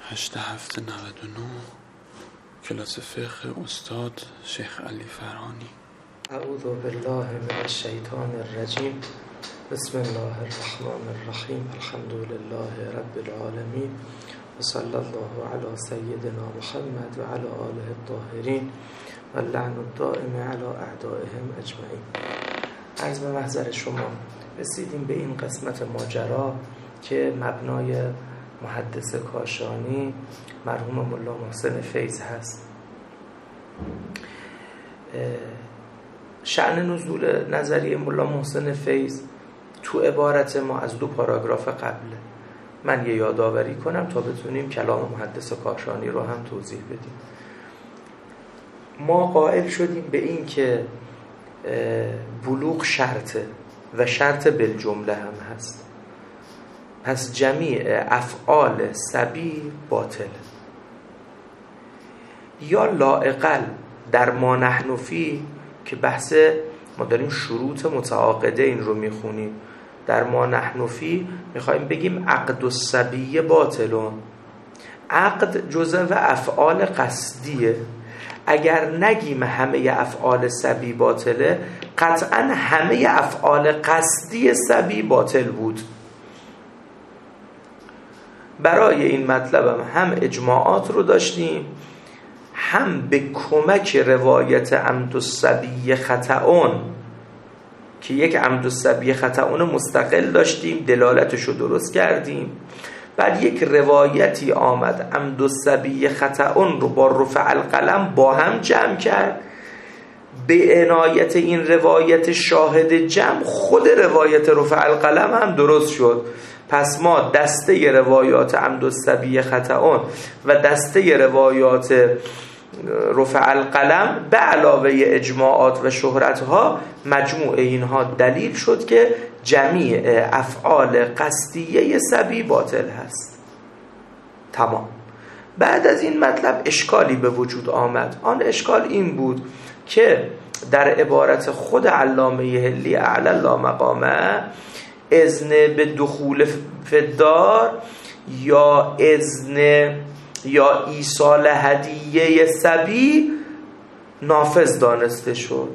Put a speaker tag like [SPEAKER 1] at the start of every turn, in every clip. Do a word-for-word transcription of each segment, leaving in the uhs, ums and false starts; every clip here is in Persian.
[SPEAKER 1] هشت هفت نود و نه کلاس فقه استاد شیخ علی فرانی.
[SPEAKER 2] اعوذ بالله من الشیطان الرجیم. بسم الله الرحمن الرحیم. الحمد لله رب العالمین و صلی الله علی سیدنا محمد و علی آله الطاهرین و اللعن الدائم علی اعدائهم اجمعین. عرض به محضر شما رسیدیم به این قسمت ماجرا که مبنای محدث کاشانی مرحوم ملا محسن فیض هست. شأن نزول نظریه ملا محسن فیض تو عبارت ما از دو پاراگراف قبله. من یه یادآوری کنم تا بتونیم کلام محدث کاشانی رو هم توضیح بدیم. ما قائل شدیم به این که بلوغ شرطه و شرط بالجمله هم هست. پس جمیع افعال صبی باطل. یا لااقل در ما نحن فی که بحث ما داریم شروط متعاقده این رو میخونیم، در ما نحن فی میخوایم بگیم عقد الصبی باطلون. عقد جزء و افعال قصدیه. اگر نگیم همه افعال صبی باطله، قطعا همه افعال قصدی صبی باطل بود. برای این مطلب هم, هم اجماعات رو داشتیم، هم به کمک روایت عمد الصبی خطأون که یک عمد الصبی خطأون مستقل داشتیم، دلالتش رو درست کردیم. بعد یک روایتی آمد عمد الصبی خطأون رو با رفع القلم با هم جمع کرد. به عنایت این روایت شاهد جمع خود روایت رفع القلم هم درست شد. پس ما دسته روایات عمد الصبی خطأون و دسته روایات رفع القلم به علاوه اجماعات و شهرتها، مجموع اینها دلیل شد که جمیع افعال قصدیه صبی باطل هست. تمام. بعد از این مطلب اشکالی به وجود آمد. آن اشکال این بود که در عبارت خود علامه حلی اعلی الله مقامه اذن به دخول فدار یا اذن یا ایصال هدیه صبی نافذ دانسته شد.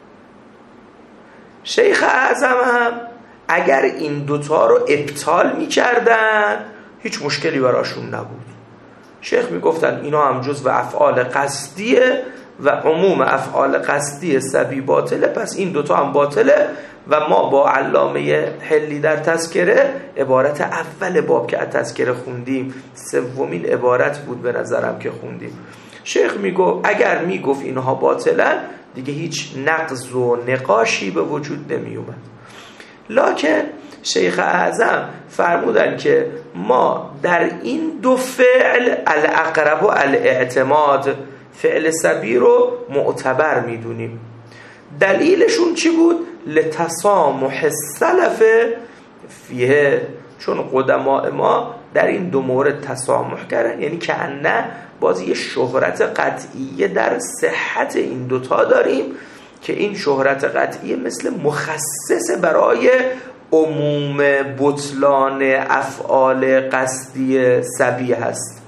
[SPEAKER 2] شیخ اعظم هم اگر این دوتا رو ابطال می کردن هیچ مشکلی براشون نبود. شیخ می گفتن اینا هم جزو افعال قصدیه و عموم افعال قصدی صبی باطله، پس این دوتا هم باطله. و ما با علامه حلی در تذکره، عبارت اول باب که از تذکره خوندیم، سومین عبارت بود به نظرم که خوندیم، شیخ میگو اگر میگفت اینها باطلن دیگه هیچ نقض و نقاشی به وجود نمی اومد. لکن شیخ اعظم فرمودن که ما در این دو فعل الاقرب و الاعتماد فعل صبی رو معتبر میدونیم. دلیلشون چی بود؟ لتسامح السلف فیه، چون قدماء ما در این دو مورد تسامح کردن، یعنی که نه باز یه شهرت قطعیه در صحت این دوتا داریم که این شهرت قطعیه مثل مخصص برای عموم بطلان افعال قصدی صبی هست.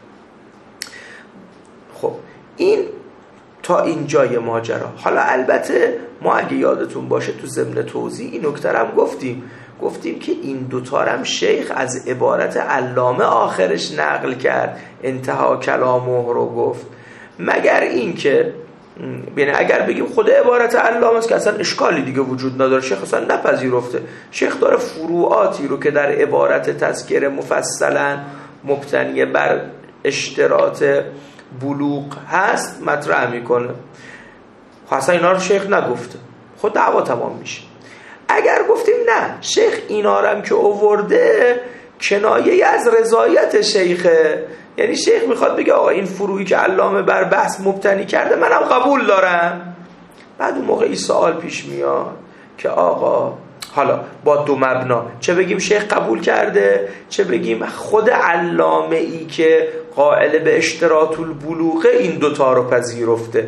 [SPEAKER 2] خب این تا اینجای ماجرا. حالا البته ما اگه یادتون باشه تو ضمن توضیح این نکته هم گفتیم گفتیم که این دوتا هم شیخ از عبارت علامه آخرش نقل کرد، انتها کلامه رو گفت. مگر این که یعنی اگر بگیم خود عبارت علامه است که اصلا اشکالی دیگه وجود نداره، شیخ اصلا نپذیرفته. شیخ داره فروعاتی رو که در عبارت تذکره مفصلا مبتنی بر اشتراط بلوغ هست مطرح میکنه. اصلا اینا رو شیخ نگفته، خود دعوا تمام میشه. اگر گفتیم نه شیخ اینا رو هم که آورده کنایه از رضایت شیخه، یعنی شیخ میخواد بگه آقا این فروعی که علامه بر بحث مبتنی کرده منم قبول دارم. بعد اون موقع این سوال پیش میاد که آقا حالا با دو مبنا، چه بگیم شیخ قبول کرده، چه بگیم خود علامه ای که قائل به اشتراط البلوغه این دوتا رو پذیرفته.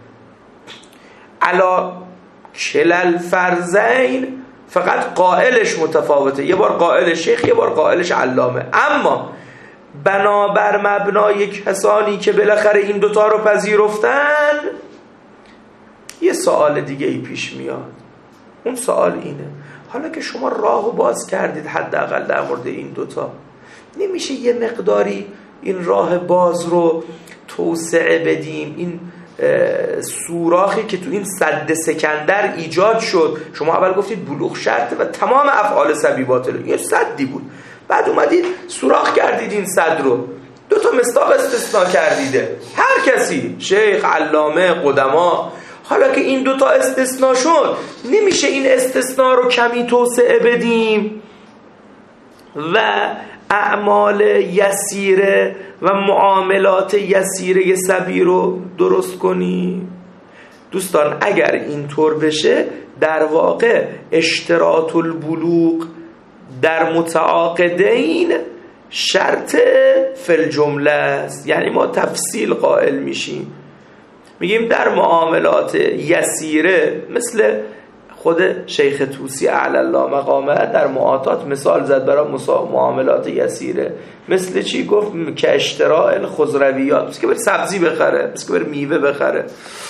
[SPEAKER 2] علا کلل فرزین فقط قائلش متفاوته، یه بار قائل شیخ یه بار قائلش علامه. اما بنابر مبنای کسانی که بالاخره این دوتا رو پذیرفتن، یه سوال دیگه ای پیش میاد. اون سوال اینه: حالا که شما راهو باز کردید حداقل در مورد این دوتا، نمیشه یه مقداری این راه باز رو توسعه بدیم؟ این سوراخی که تو این سد سکندر ایجاد شد، شما اول گفتید بلوغ شرطه و تمام افعال سبی باطله، یه سدی بود، بعد اومدید سوراخ کردید این سد رو، دو تا مصداق استثناء کردیده، هر کسی، شیخ، علامه، قدما. حالا که این دو تا استثناء شد، نمیشه این استثناء رو کمی توسعه بدیم و اعمال یسیره و معاملات یسیره سبی رو درست کنی؟ دوستان اگر اینطور بشه، در واقع اشتراط البلوغ در متعاقدین شرط فی الجمله است. یعنی ما تفصیل قائل میشیم، میگیم در معاملات یسیره، مثل خود شیخ طوسی اعلی الله مقامه در معاطات مثال زد برای معاملات یسیره، مثل چی گفت؟ که اشتراء الخضرویات، مثل که بر سبزی بخره، مثل که بر میوه بخره.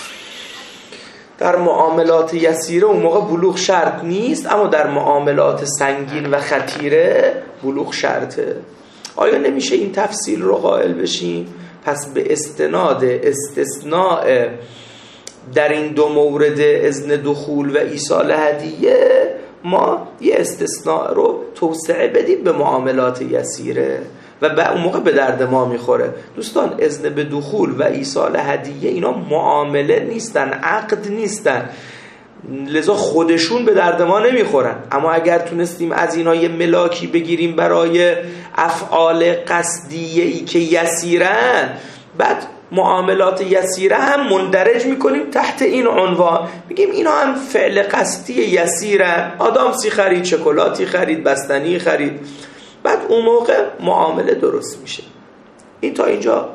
[SPEAKER 2] در معاملات یسیره اون موقع بلوغ شرط نیست، اما در معاملات سنگین و خطیره بلوغ شرطه. آیا نمیشه این تفصیل رو قائل بشیم؟ پس به استناد استثناء در این دو مورد اذن دخول و ایصال هدیه، ما یه استثناء رو توسعه بدیم به معاملات یسیره و به اون موقع به درد ما میخوره. دوستان اذن به دخول و ایصال هدیه اینا معامله نیستن، عقد نیستن، لذا خودشون به درد ما نمیخورن. اما اگر تونستیم از اینا یه ملاکی بگیریم برای افعال قصدیه‌ای که یسیرن، بعد معاملات یسیره هم مندرج میکنیم تحت این عنوان، میگیم اینا هم فعل قصدی یسیرن، آدامسی خرید، شکلاتی خرید، بستنی خرید، بعد اون موقع معامله درست میشه. این تا اینجا.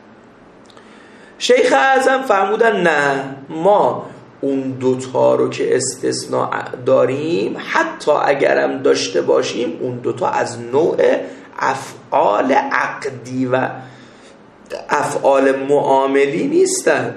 [SPEAKER 2] شیخ اعظم فرمودن نه، ما اون دوتا رو که استثناء داریم، حتی اگرم داشته باشیم، اون دوتا از نوع افعال عقدی و افعال معاملی نیستن.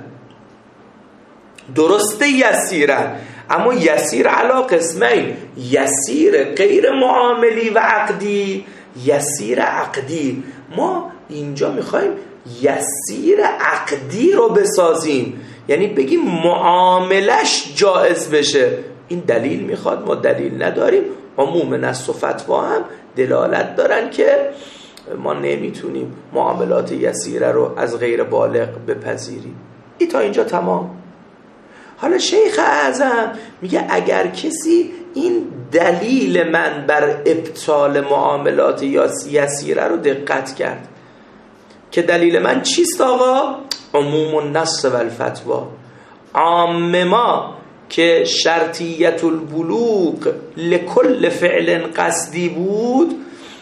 [SPEAKER 2] درسته یسیرن، اما یسیر علا قسمین: یسیر غیر معاملی و عقدی، یسیر عقدی. ما اینجا میخوایم یسیر عقدی رو بسازیم، یعنی بگیم معاملش جائز بشه. این دلیل میخواد، ما دلیل نداریم. عموم نص و فتوا هم دلالت دارن که ما نمیتونیم معاملات یسیره رو از غیر بالغ بپذیریم. این تا اینجا تمام. حالا شیخ اعظم میگه اگر کسی این دلیل من بر ابطال معاملات یسیره رو دقت کرد، که دلیل من چیست آقا؟ عموم النص و الفتوا. عام ما که شرطیت البلوغ لکل فعل قصدی بود،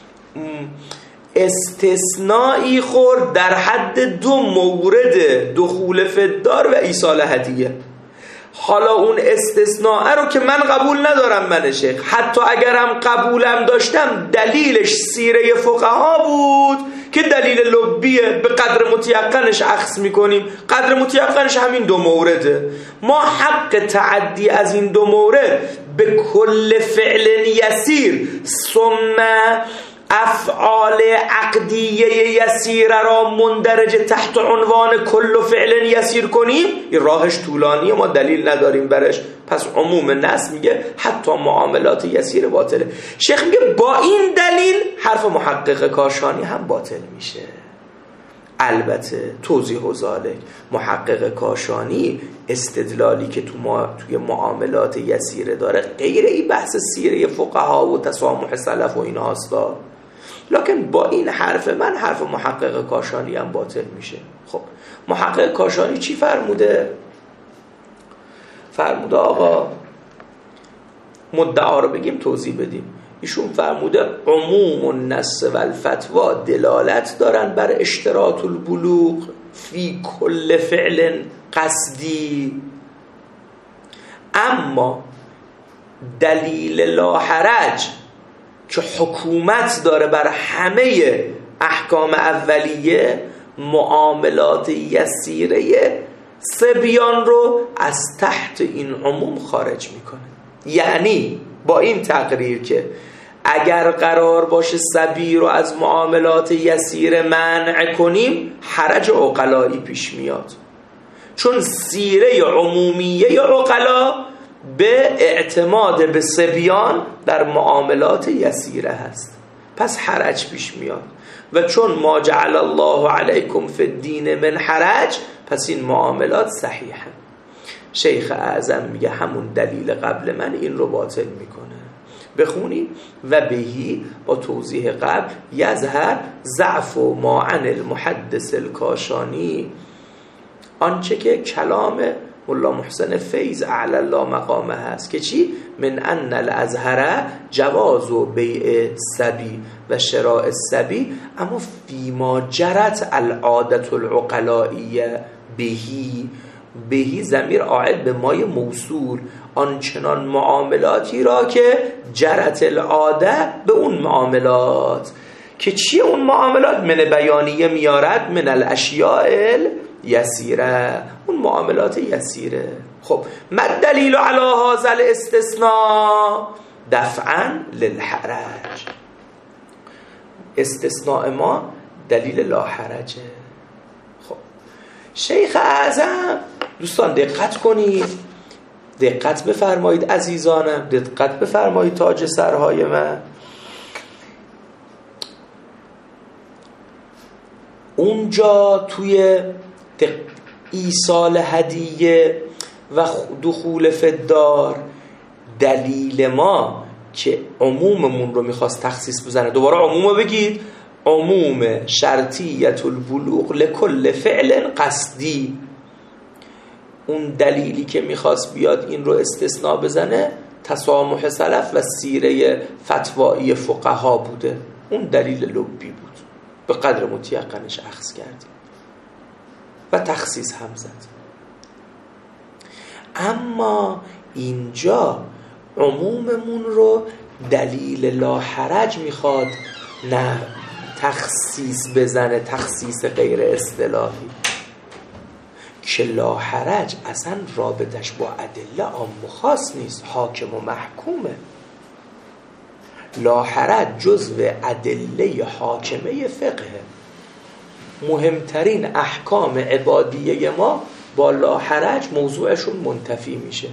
[SPEAKER 2] استثنایی خورد در حد دو مورد دخول فدار و ایصال هدیه. حالا اون استثناء رو که من قبول ندارم، من شیخ، حتی اگرم قبولم داشتم، دلیلش سیره فقها بود که دلیل لبیه، به قدر متیقنش اخذ میکنیم. قدر متیقنش همین دو مورده. ما حق تعدی از این دو مورد به کل فعل یسیر ثم افعال عقدیه یسیره را مندرج تحت عنوان کل فعل یسیر کنیم، این راهش طولانیه، ما دلیل نداریم برش. پس عموم نص میگه حتی معاملات یسیر باطله. شیخ میگه با این دلیل حرف محقق کاشانی هم باطل میشه. البته توضیح و ذالک، محقق کاشانی استدلالی که تو ما توی معاملات یسیره داره غیر این بحث سیره فقها و تسامح سلف و این هاستا، لکن با این حرف من حرف محقق کاشانی هم باطل میشه. خب محقق کاشانی چی فرموده؟ فرموده آقا مدعا رو بگیم توضیح بدیم. ایشون فرموده عموم النص و الفتوا دلالت دارن بر اشتراط البلوغ فی کل فعل قصدی، اما دلیل لا حرج که حکومت داره بر همه احکام اولیه معاملات یسیره صبیان رو از تحت این عموم خارج میکنه. یعنی با این تقریر که اگر قرار باشه صبی رو از معاملات یسیر منع کنیم حرج عقلایی پیش میاد، چون سیره عمومیه عقلا به اعتماد به صبیان در معاملات یسیره هست، پس حرج پیش میاد. و چون ما جعل الله علیکم فی الدین من حرج، پس این معاملات صحیحه. شیخ اعظم میگه همون دلیل قبل من این رو باطل میکنه. بخونی و بهی با توضیح قبل یظهر ضعف و ما عن المحدث الکاشانی، آنچه که کلام مولا محسن فیض اعلی الله مقامه هست که چی؟ من ان الازهر جواز و بیع الصبی و شراء الصبی، اما فیما جرت العادت العقلائیه بهی، بهی ضمیر عائد به مای موصول، آنچنان معاملاتی را که جرت العاده به اون معاملات که چیه اون معاملات؟ من بیانیه میارد من الاشیاء یسیره، اون معاملات یسیره. خب ما دلیل علی هذا الاستثناء دفعا للحرج، استثناء ما دلیل لا حرجه. خب شیخ اعظم، دوستان دقت کنید، دقت بفرمایید عزیزانم، دقت بفرمایید تاج سرهای من. اونجا توی ایصال هدیه و دخول فدار دلیل ما که عموممون رو میخواست تخصیص بزنه، دوباره عمومو بگید، عموم شرطیت البلوغ لکل فعل قصدی، اون دلیلی که میخواست بیاد این رو استثناء بزنه تسامح سلف و سیره فتوایی فقها بوده، اون دلیل لبی بود، به قدر متیقنش اخذ کردیم و تخصیص هم زد. اما اینجا عموممون رو دلیل لا حرج میخواد نه تخصیص بزنه، تخصیص غیر اصطلاحی، که لا حرج اصلا رابطش با ادله عام و خاص نیست، حاکم و محکومه. لا حرج جزو ادله حاکمه فقه، مهمترین احکام عبادیه ما با لا حرج موضوعشون منتفی میشه.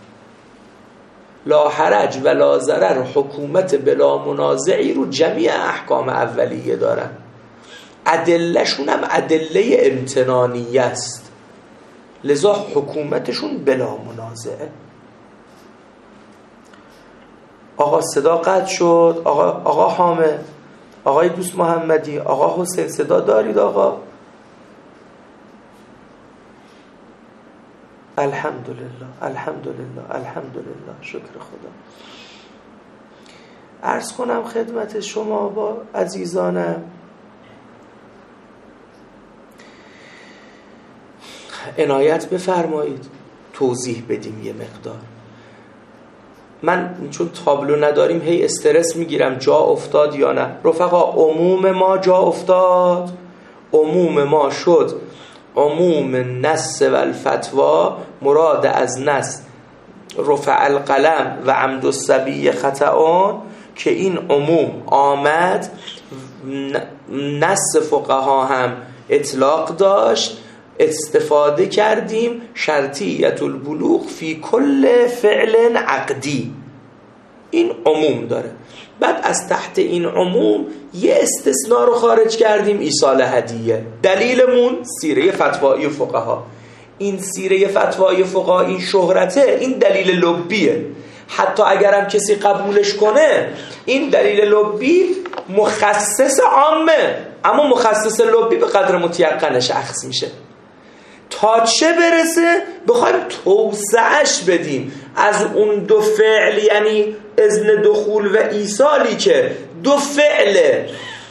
[SPEAKER 2] لا حرج و لا ضرر حکومت بلا منازعی رو جمیع احکام اولیه دارن، ادلهشون هم ادله امتنانیه است، لذا حکومتشون بلا منازعه. آقا صدا قطع شد، آقا آقا حامد، آقای دوست محمدی، آقا حسین صدا دارید؟ آقا الحمدلله الحمدلله الحمدلله، شکر خدا. عرض کنم خدمت شما با عزیزانم، عنایت بفرمایید توضیح بدیم یه مقدار. من چون تابلو نداریم هی استرس میگیرم جا افتاد یا نه. رفقا عموم ما جا افتاد، عموم ما شد عموم نص و الفتوا، مراد از نص رفع القلم و عمد الصبی خطأان، که این عموم آمد، نص فقها هم اطلاق داشت، استفاده کردیم، شرطیت البلوغ فی کل فعل عقدی، این عموم داره. بعد از تحت این عموم یه استثناء رو خارج کردیم، ایصال هدیه. دلیلمون سیره فتوایی فقها، این سیره فتوایی فقها، این شهرته، این دلیل لبیه. حتی اگرم کسی قبولش کنه این دلیل لبی مخصص عامه، اما مخصص لبی به قدر متیقنش اخذ میشه. تا چه برسه بخوایم توسعش بدیم از اون دو فعل، یعنی اذن دخول و ایصالی که دو فعل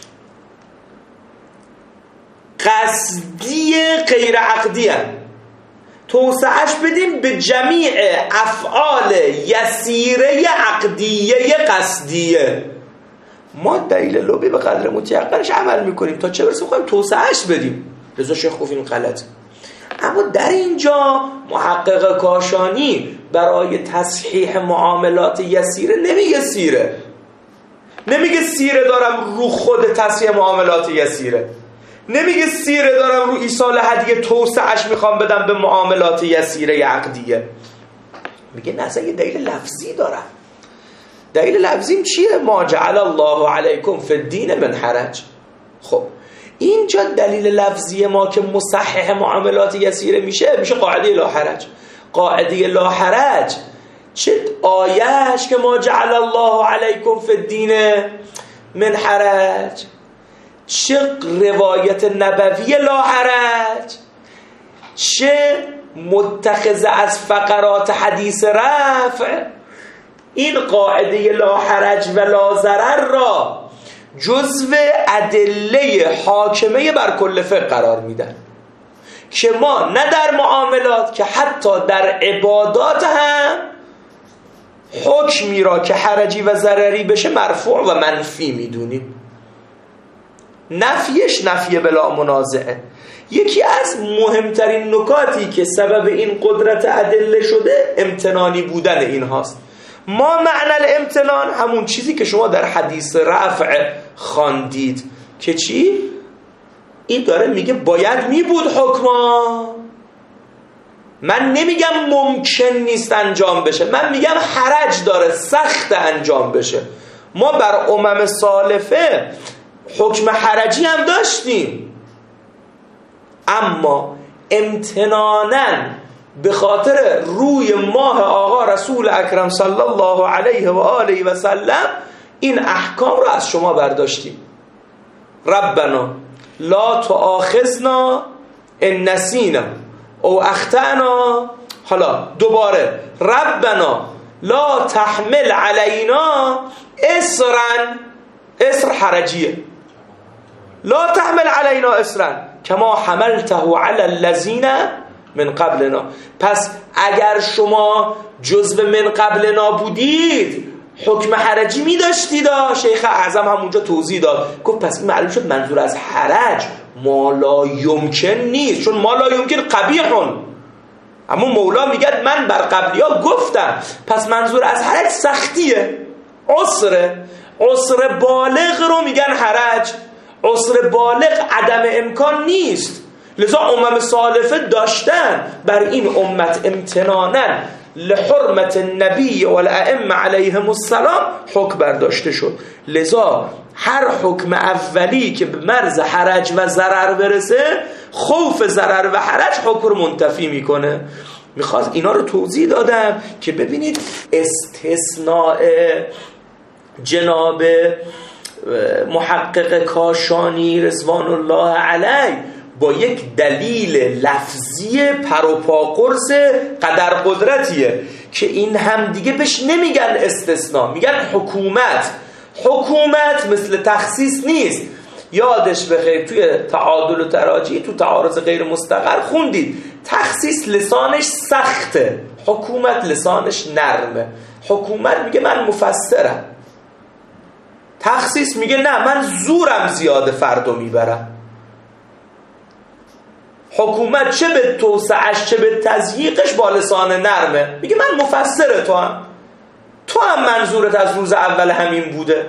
[SPEAKER 2] قصدی غیر عقدی هم، توسعش بدیم به جمیع افعال یسیره عقدیه قصدیه. ما دلیل لبی به قدر متیقنش عمل میکنیم تا چه برسه میخوایم توسعهش بدیم. لذا شیخ گفت این غلطه. اما در اینجا محقق کاشانی برای تصحیح معاملات یسیره نمیگه سیره، نمیگه سیره دارم رو خود تصحیح معاملات یسیره، نمیگه سیره دارم رو ایصال هدیه توسعش میخوام بدم به معاملات یسیره عقدیه. میگه نه، اصلا یه دلیل لفظی دارم. دلیل لفظیم چیه؟ ما جعل الله علیکم فی الدین من حرج. خب اینجا دلیل لفظی ما که مصحح معاملات یسیره میشه میشه قاعده لا حرج. قاعده لا حرج چه آیهش که ما جعل الله علیکم فی الدین من حرج، چه روایت نبوی لا حرج، چه متخذ از فقرات حدیث رفع. این قاعده لا حرج و لا ضرر را جزو ادله حاکمه بر کل فقه قرار میدن که ما نه در معاملات که حتی در عبادات هم حکمی را که حرجی و ضرری بشه مرفوع و منفی میدونیم. نفیش نفی بلا منازعه. یکی از مهمترین نکاتی که سبب این قدرت ادله شده امتنانی بودن این هاست. ما معنی الامتنان همون چیزی که شما در حدیث رفع خواندید که چی؟ این داره میگه باید میبود حکما. من نمیگم ممکن نیست انجام بشه، من میگم حرج داره، سخت انجام بشه. ما بر امم سالفه حکم حرجی هم داشتیم، اما امتناناً به خاطر روی ماه آقا رسول اکرم صلی الله علیه و آله و سلم این احکام رو از شما برداشتیم. ربنا لا تؤاخذنا ان نسینا او اخطأنا. حالا دوباره ربنا لا تحمل علینا اصرا، اصر حرجیه، لا تحمل علینا اصرا کما حملته علی الذین من قبلنا. پس اگر شما جزو من قبلنا بودید حکم حرجی می داشتید. شیخ اعظم همونجا توضیح داد، گفت پس این معلوم شد منظور از حرج ما لا یمکن نیست، چون ما لا یمکن قبیحون، اما مولا میگه من بر قبلی ها گفتم، پس منظور از حرج سختیه، عسره. عسر بالغ رو میگن حرج، عسر بالغ عدم امکان نیست. لذا امم سالفه داشتن بر این امت امتنانا لحرمت النبی و الائمه علیهم السلام حکم برداشته شد. لذا هر حکم اولی که به مرز حرج و ضرر برسه، خوف ضرر و حرج حکم رو منتفی میکنه. میخواست اینا رو توضیح دادم که ببینید استثناء جناب محقق کاشانی رضوان الله علیه با یک دلیل لفظی پروپاقرص قدر قدرتیه که این هم دیگه بهش نمیگن استثناء، میگن حکومت. حکومت مثل تخصیص نیست. یادش بخیر توی تعادل و تراجی تو تعارض غیر مستقر خوندید تخصیص لسانش سخته، حکومت لسانش نرمه. حکومت میگه من مفسرم، تخصیص میگه نه من زورم زیاده فردو میبرم. حکومت چه به توسعش چه به تضییقش با لسان نرمه، میگه من مفسر تو هم تو هم منظورت از روز اول همین بوده.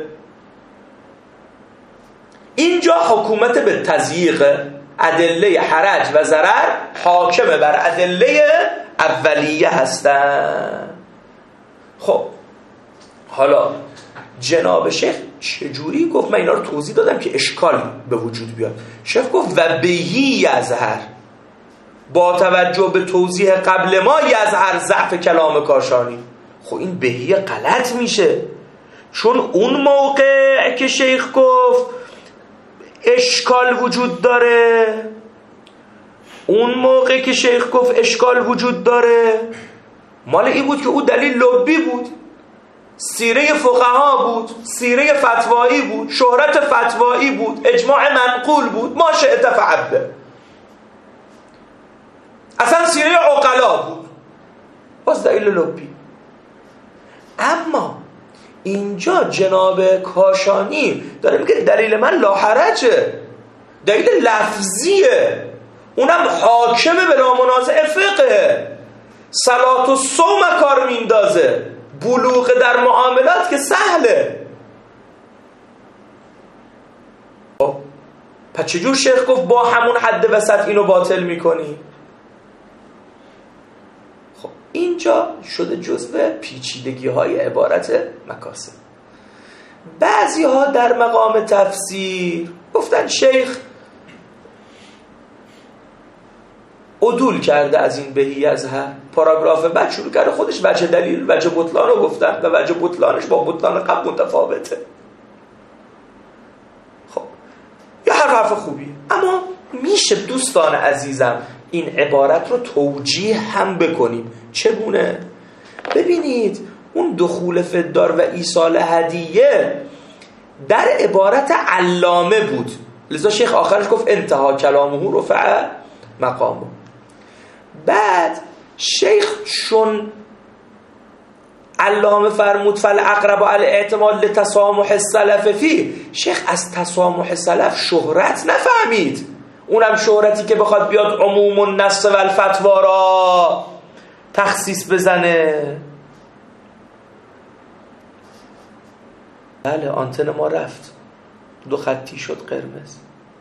[SPEAKER 2] اینجا حکومت به تضییق، ادله حرج و ضرر حاکمه بر ادله اولیه هستن. خب حالا جناب شیخ چجوری گفت؟ من اینا رو توضیح دادم که اشکال به وجود بیاد. شیخ گفت و بهی یظهر، با توجه به توضیح قبل ما یظهر ضعف کلام کاشانی. خب این بهی غلط میشه، چون اون موقع که شیخ گفت اشکال وجود داره، اون موقع که شیخ گفت اشکال وجود داره مال این بود که او دلیل لبی بود، سیره فقها بود، سیره فتوایی بود، شهرت فتوایی بود، اجماع منقول بود، ما شئت فعبه، اصلا سیره عقلا بود، باز دلیل لبی. اما اینجا جناب کاشانی داره میگه دلیل من لا حرجه، دلیل لفظیه، اونم حاکمه بلا منازع فقه، صلات و صوم کار میندازه، بلوغ در معاملات که سهله. پس چجور شیخ گفت با همون حد وسط اینو باطل میکنی؟ خب اینجا شده جزء پیچیدگی های عبارت مکاسب. بعضی ها در مقام تفسیر گفتن شیخ عدول کرده از این بهی از هر پاراگراف بعد شروع کرده خودش وجه دلیل وجه بطلان رو گفتن و وجه بطلانش با بطلان قبل متفاوته. خب یا هر حرف خوبیه، اما میشه دوستان عزیزم این عبارت رو توجیه هم بکنیم. چگونه؟ ببینید اون دخول فدار و ایصال هدیه در عبارت علامه بود، لذا شیخ آخرش گفت انتها کلامه رفع مقامه. بعد شیخ چون علامه فرمود فالاقرب علی الاعتماد لتسامح السلف فی، شیخ از تسامح سلف شهرت نفهمید، اونم شهرتی که بخواد بیاد عموم النص و الفتوا را تخصیص بزنه. بله آنتن ما رفت، دو خطی شد قرمز.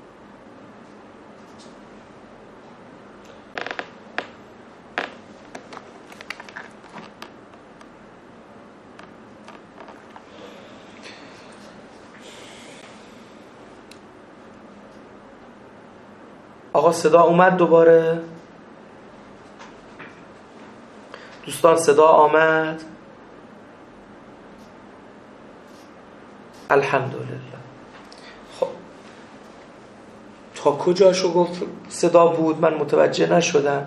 [SPEAKER 2] آقا صدا اومد دوباره؟ دوستان صدا آمد؟ الحمدلله. خب تا کجاشو گفت صدا بود؟ من متوجه نشدم.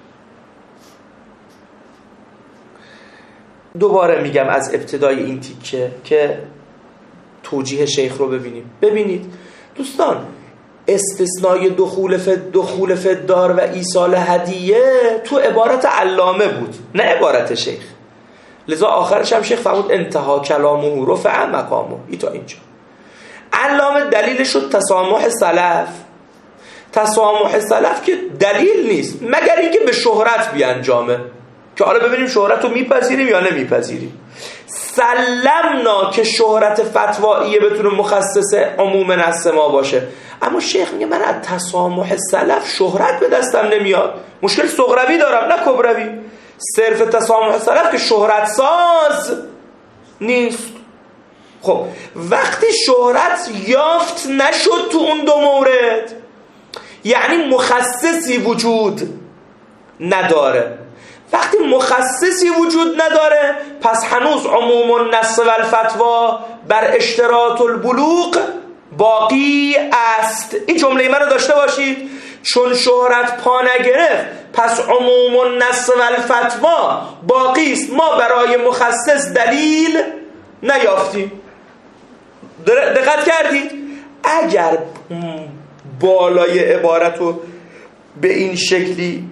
[SPEAKER 2] دوباره میگم از ابتدای این تیکه که توجیه شیخ رو ببینیم. ببینید دوستان استثنای دخول فد دخول فدار و ایصال هدیه تو عبارت علامه بود نه عبارت شیخ، لذا آخرش هم شیخ فرمود انتها کلامه رفع مقامه. ای تا اینجا علامه دلیلش شد تسامح سلف. تسامح سلف که دلیل نیست مگر اینکه به شهرت بیانجامه، که حالا ببینیم شهرت رو میپذیریم یا نمیپذیریم. سلمنا که شهرت فتواییه بتونه مخصص عموم نص ما باشه، اما شیخ میگه من از تسامح سلف شهرت به دستم نمیاد، مشکل صغروی دارم نه کبروی. صرف تسامح سلف که شهرت ساز نیست. خب وقتی شهرت یافت نشد تو اون دو مورد، یعنی مخصصی وجود نداره. وقتی مخصصی وجود نداره پس هنوز عموم النص و الفتوا بر اشتراط البلوغ باقی است. این جمله من رو داشته باشید، چون شهرت پا نگرفت پس عموم النص و الفتوا باقی است، ما برای مخصص دلیل نیافتیم. دقت کردید؟ اگر بالای عبارت رو به این شکلی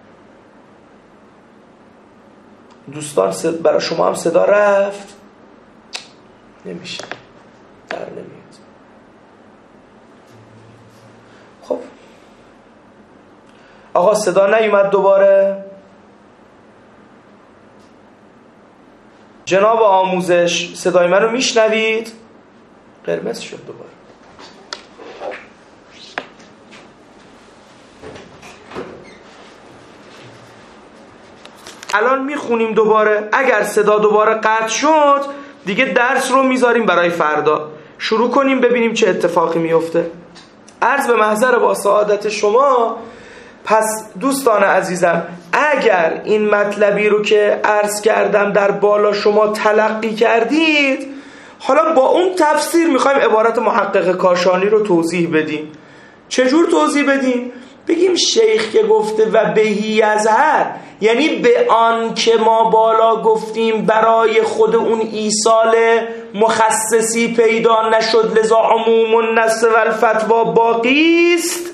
[SPEAKER 2] دوستان برای شما هم صدا رفت نمیشه در نمیاد. خب آقا صدا نیومد دوباره؟ جناب آموزش صدای منو میشنوید؟ قرمز شد دوباره. الان میخونیم دوباره، اگر صدا دوباره قطع شد دیگه درس رو میذاریم برای فردا، شروع کنیم ببینیم چه اتفاقی میفته. عرض به محضر با سعادت شما. پس دوستان عزیزم اگر این مطلبی رو که عرض کردم در بالا شما تلقی کردید، حالا با اون تفسیر میخوایم عبارت محقق کاشانی رو توضیح بدیم. چجور توضیح بدیم؟ بگیم شیخ که گفته و بهی از هر، یعنی به آن که ما بالا گفتیم برای خود اون ایصال مخصصی پیدا نشد لذا عموم النص و الفتوا باقی است،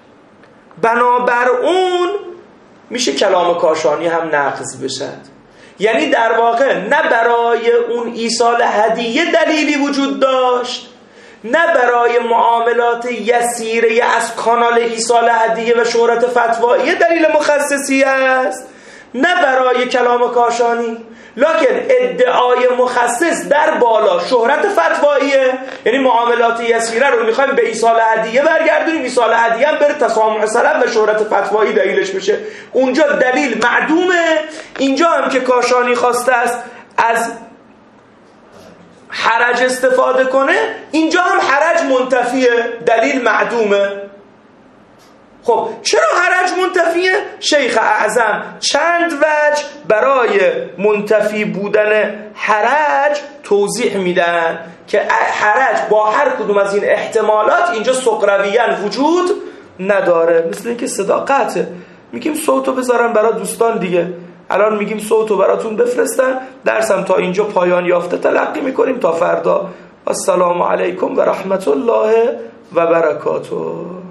[SPEAKER 2] بنابر اون میشه کلام کاشانی هم نقض بشد. یعنی در واقع نه برای اون ایصال هدیه دلیلی وجود داشت، نه برای معاملات یسیره از کانال ایصال هدیه و شهرت فتوایی دلیل مخصصی است، نه برای کلام کاشانی، لکن ادعای مخصص در بالا شهرت فتواییه، یعنی معاملات یسیره رو میخوایم به ایصال هدیه برگردونیم، ایصال هدیه هم بره تسامح سلب و شهرت فتوایی دلیلش بشه. اونجا دلیل معدومه، اینجا هم که کاشانی خواسته است از حرج استفاده کنه، اینجا هم حرج منتفیه، دلیل معدومه. خب چرا حرج منتفیه؟ شیخ اعظم چند وجه برای منتفی بودن حرج توضیح میدن که حرج با هر کدوم از این احتمالات اینجا سقرویاً وجود نداره. مثل اینکه صداقته، میگیم صوتو بذارم برای دوستان دیگه، الان میگیم صوتو براتون بفرستن، درسم تا اینجا پایان یافته، تلقی میکنیم تا فردا. السلام علیکم و رحمت الله و برکاته.